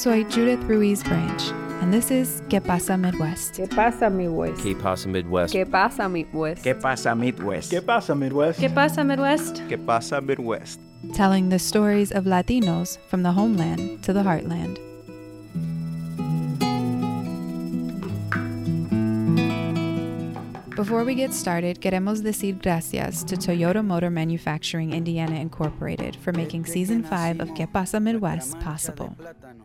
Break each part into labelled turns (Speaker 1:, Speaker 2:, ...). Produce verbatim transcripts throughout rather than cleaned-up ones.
Speaker 1: Soy Judith Ruiz Branch, and this is ¿Qué pasa Midwest?
Speaker 2: ¿Qué pasa Midwest?
Speaker 3: ¿Qué pasa Midwest?
Speaker 2: ¿Qué pasa Midwest?
Speaker 4: ¿Qué pasa Midwest?
Speaker 5: ¿Qué pasa Midwest?
Speaker 6: ¿Qué pasa Midwest?
Speaker 4: ¿Qué pasa Midwest?
Speaker 1: Telling the stories of Latinos from the homeland to the heartland. Before we get started, queremos decir gracias to Toyota Motor Manufacturing Indiana Incorporated for making Season five of ¿Qué pasa Midwest possible.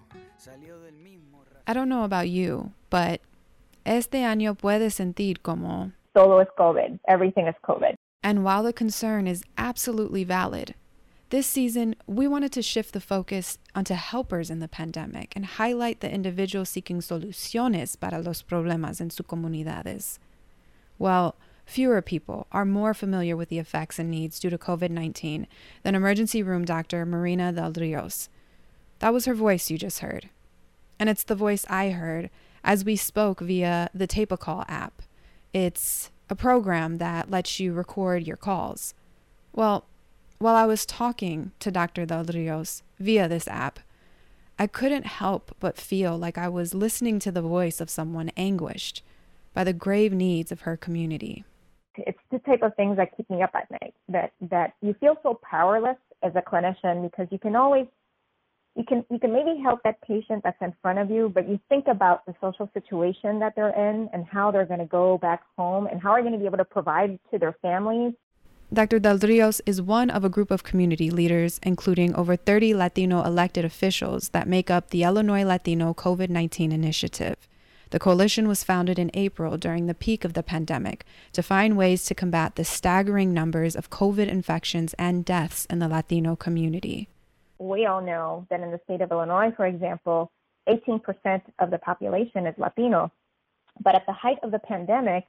Speaker 1: I don't know about you, but este año puede sentir como...
Speaker 7: Todo es COVID. Everything is COVID.
Speaker 1: And while the concern is absolutely valid, this season we wanted to shift the focus onto helpers in the pandemic and highlight the individuals seeking soluciones para los problemas en sus comunidades. Well, fewer people are more familiar with the effects and needs due to COVID nineteen than emergency room doctor Marina Del Rios. That was her voice you just heard. And it's the voice I heard as we spoke via the Tape-A-Call app. It's a program that lets you record your calls. Well, while I was talking to Doctor Del Rios via this app, I couldn't help but feel like I was listening to the voice of someone anguished by the grave needs of her community.
Speaker 7: It's the type of things that keep me up at night, that, that you feel so powerless as a clinician because you can always, you can, you can maybe help that patient that's in front of you, but you think about the social situation that they're in and how they're going to go back home and how are they going to be able to provide to their families.
Speaker 1: Doctor Del Rios is one of a group of community leaders, including over thirty Latino elected officials that make up the Illinois Latino COVID nineteen Initiative. The coalition was founded in April during the peak of the pandemic to find ways to combat the staggering numbers of COVID infections and deaths in the Latino community.
Speaker 7: We all know that in the state of Illinois, for example, eighteen percent of the population is Latino. But at the height of the pandemic,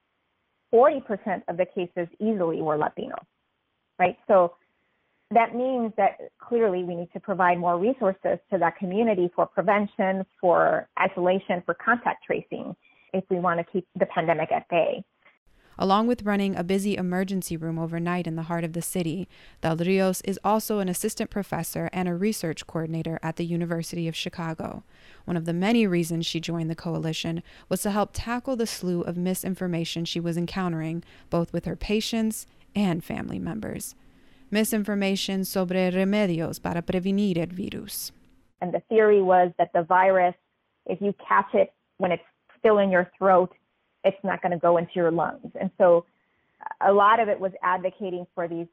Speaker 7: forty percent of the cases easily were Latino, right? So that means that clearly we need to provide more resources to that community for prevention, for isolation, for contact tracing, if we want to keep the pandemic at bay.
Speaker 1: Along with running a busy emergency room overnight in the heart of the city, Del Rios is also an assistant professor and a research coordinator at the University of Chicago. One of the many reasons she joined the coalition was to help tackle the slew of misinformation she was encountering, both with her patients and family members. Misinformation sobre remedios para prevenir el virus.
Speaker 7: And the theory was that the virus, if you catch it when it's still in your throat, it's not going to go into your lungs. And so a lot of it was advocating for these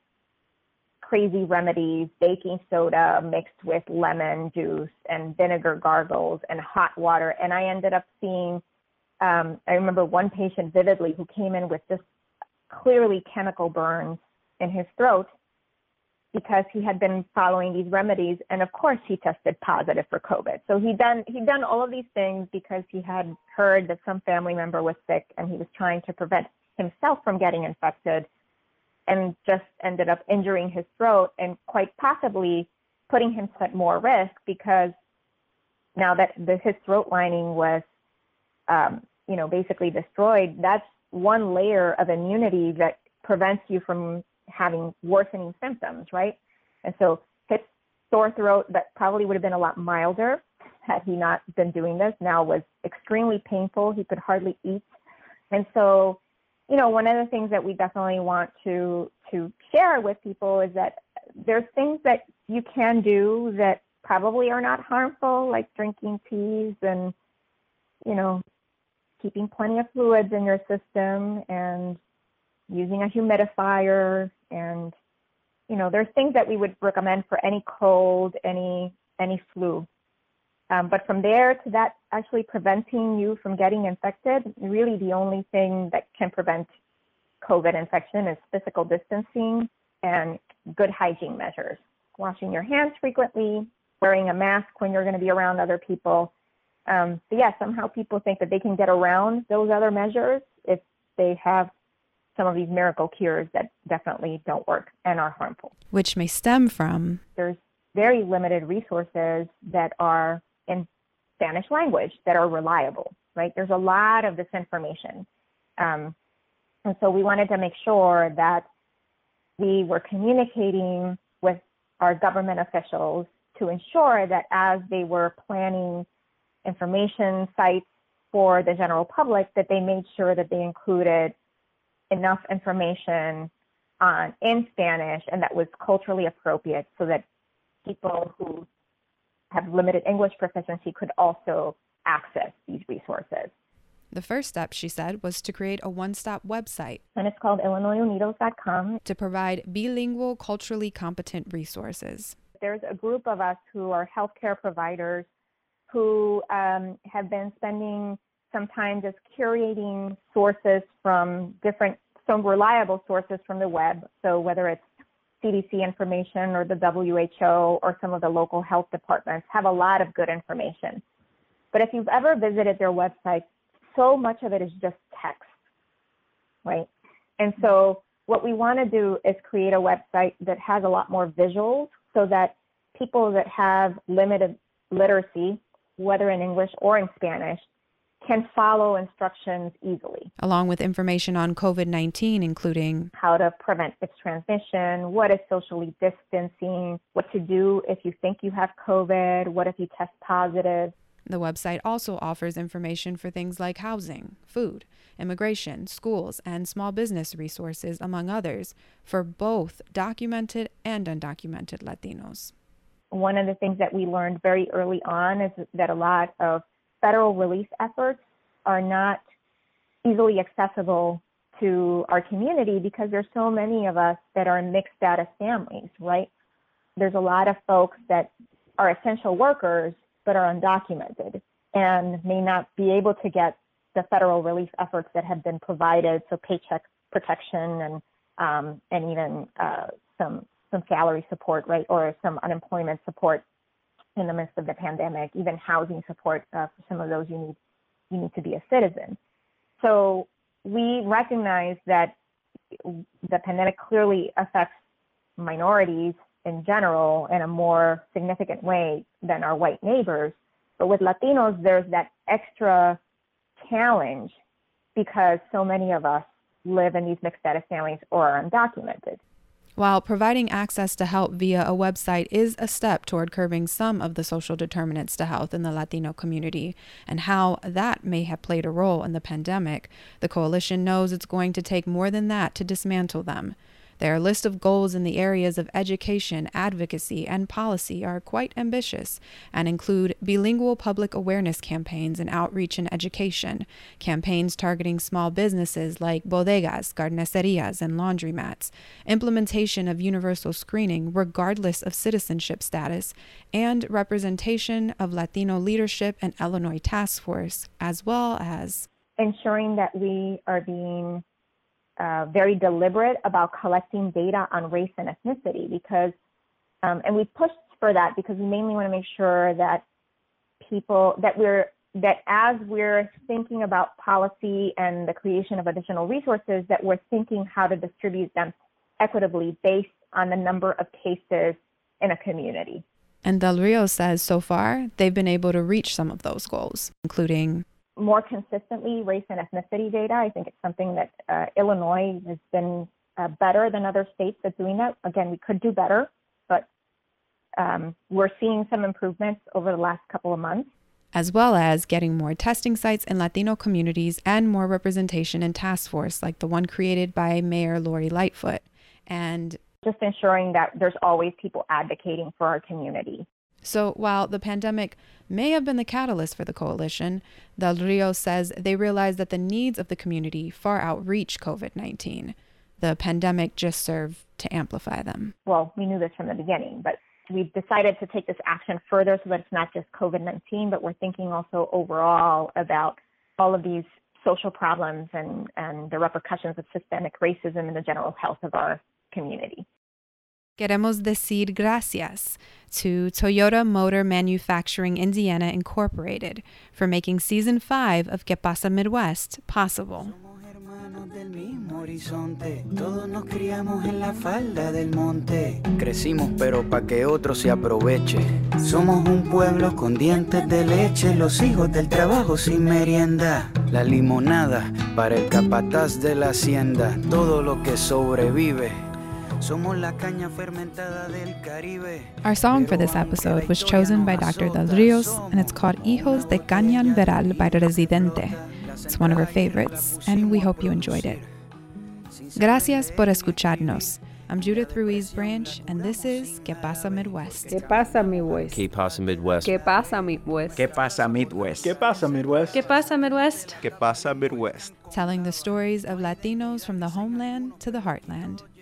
Speaker 7: crazy remedies, baking soda mixed with lemon juice and vinegar gargles and hot water. And I ended up seeing, um, I remember one patient vividly who came in with just clearly chemical burns in his throat because he had been following these remedies, and of course he tested positive for COVID. So he done he'd done all of these things because he had heard that some family member was sick, and he was trying to prevent himself from getting infected, and just ended up injuring his throat and quite possibly putting himself at more risk because now that the, his throat lining was, um, you know, basically destroyed. That's one layer of immunity that prevents you from having worsening symptoms, right? And so his sore throat that probably would have been a lot milder had he not been doing this now was extremely painful. He could hardly eat. And so, you know, one of the things that we definitely want to to share with people is that there's things that you can do that probably are not harmful, like drinking teas and, you know, keeping plenty of fluids in your system and using a humidifier, and, you know, there's things that we would recommend for any cold, any any flu. Um, but from there to that actually preventing you from getting infected, really the only thing that can prevent COVID infection is physical distancing and good hygiene measures. Washing your hands frequently, wearing a mask when you're going to be around other people. Um, but yeah, somehow people think that they can get around those other measures if they have some of these miracle cures that definitely don't work and are harmful.
Speaker 1: Which may stem from...
Speaker 7: There's very limited resources that are in Spanish language that are reliable, right? There's a lot of disinformation. Um, and so we wanted to make sure that we were communicating with our government officials to ensure that as they were planning information sites for the general public, that they made sure that they included enough information on in Spanish and that was culturally appropriate so that people who have limited English proficiency could also access these resources.
Speaker 1: The first step, she said, was to create a one-stop website.
Speaker 7: And it's called illinois unidos dot com.
Speaker 1: To provide bilingual, culturally competent resources.
Speaker 7: There's a group of us who are healthcare providers who um, have been spending some time just curating sources from different, some reliable sources from the web. So whether it's C D C information or the W H O or some of the local health departments have a lot of good information. But if you've ever visited their website, so much of it is just text, right? And so what we want to do is create a website that has a lot more visuals so that people that have limited literacy, whether in English or in Spanish, can follow instructions easily.
Speaker 1: Along with information on COVID nineteen, including
Speaker 7: how to prevent its transmission, what is socially distancing, what to do if you think you have COVID, what if you test positive.
Speaker 1: The website also offers information for things like housing, food, immigration, schools, and small business resources, among others, for both documented and undocumented Latinos.
Speaker 7: One of the things that we learned very early on is that a lot of federal relief efforts are not easily accessible to our community because there's so many of us that are mixed status families, right? There's a lot of folks that are essential workers but are undocumented and may not be able to get the federal relief efforts that have been provided, so paycheck protection and um, and even uh, some some salary support, right, or some unemployment support in the midst of the pandemic, even housing support. Uh, for some of those, you need you need to be a citizen. So we recognize that the pandemic clearly affects minorities in general in a more significant way than our white neighbors. But with Latinos, there's that extra challenge because so many of us live in these mixed status families or are undocumented.
Speaker 1: While providing access to help via a website is a step toward curbing some of the social determinants to health in the Latino community and how that may have played a role in the pandemic, the coalition knows it's going to take more than that to dismantle them. Their list of goals in the areas of education, advocacy, and policy are quite ambitious and include bilingual public awareness campaigns and outreach and education, campaigns targeting small businesses like bodegas, carnicerias, and laundromats, implementation of universal screening regardless of citizenship status, and representation of Latino leadership and Illinois Task Force, as well as
Speaker 7: ensuring that we are being Uh, very deliberate about collecting data on race and ethnicity because, um, and we pushed for that because we mainly want to make sure that people, that we're, that as we're thinking about policy and the creation of additional resources, that we're thinking how to distribute them equitably based on the number of cases in a community.
Speaker 1: And Del Rio says so far, they've been able to reach some of those goals, including
Speaker 7: more consistently race and ethnicity data. I think it's something that uh, Illinois has been uh, better than other states at doing that. Again, we could do better, but um, we're seeing some improvements over the last couple of months.
Speaker 1: As well as getting more testing sites in Latino communities and more representation in task force like the one created by Mayor Lori Lightfoot. And
Speaker 7: just ensuring that there's always people advocating for our community.
Speaker 1: So while the pandemic may have been the catalyst for the coalition, Del Rio says they realize that the needs of the community far outreach COVID nineteen. The pandemic just served to amplify them.
Speaker 7: Well, we knew this from the beginning, but we've decided to take this action further so that it's not just COVID nineteen, but we're thinking also overall about all of these social problems and, and the repercussions of systemic racism in the general health of our community.
Speaker 1: Queremos decir gracias to Toyota Motor Manufacturing Indiana Incorporated for making season five of Que Pasa Midwest possible.
Speaker 3: Del mismo horizonte, todos nos criamos en la falda del monte. Crecimos pero pa' que otro se aproveche. Somos un pueblo con dientes de leche, los hijos del trabajo sin merienda. La limonada para el capataz de la hacienda, todo lo que sobrevive Somos la caña fermentada del Caribe.
Speaker 1: Our song for this episode was chosen by Doctor Del Rios, and it's called Hijos de Cañaveral by Residente. It's one of her favorites, and we hope you enjoyed it. Gracias por escucharnos. I'm Judith Ruiz Branch, and this is Que Pasa Midwest.
Speaker 2: ¿Qué pasa, Midwest?
Speaker 5: ¿Qué pasa, Midwest?
Speaker 2: ¿Qué pasa, Midwest?
Speaker 4: ¿Qué pasa, Midwest?
Speaker 6: ¿Qué pasa, Midwest?
Speaker 8: ¿Qué pasa, Midwest?
Speaker 4: ¿Qué pasa, Midwest?
Speaker 1: Telling the stories of Latinos from the homeland to the heartland.